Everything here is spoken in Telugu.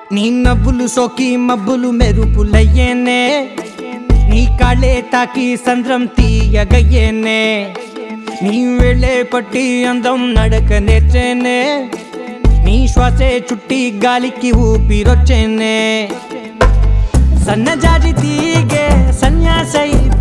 నీ నవ్వులు సోకి మబ్బులు మెరుపులయ్యేనే నీ కాళ్ళే తాకి సంద్రం తీయగయ్యేనే నీ వేళ్ళే పట్టి అందం నడక నేర్చేనే నీ శ్వాసే చుట్టి గాలికి ఊపిరొచ్చేనే సన్నజాజి తీగే సన్యాసై